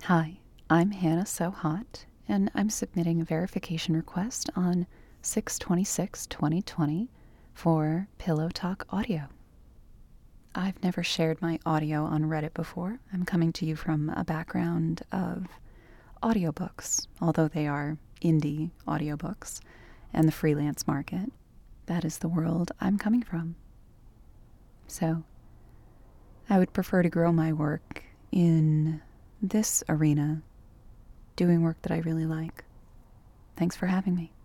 Hi, I'm Hannah So Hot, and I'm submitting a verification request on 6/26/2020 for Pillow Talk Audio. I've never shared my audio on Reddit before. I'm coming to you from a background of audiobooks, although they are indie audiobooks, and the freelance market. That is the world I'm coming from. So, I would prefer to grow my work in this arena, doing work that I really like. Thanks for having me.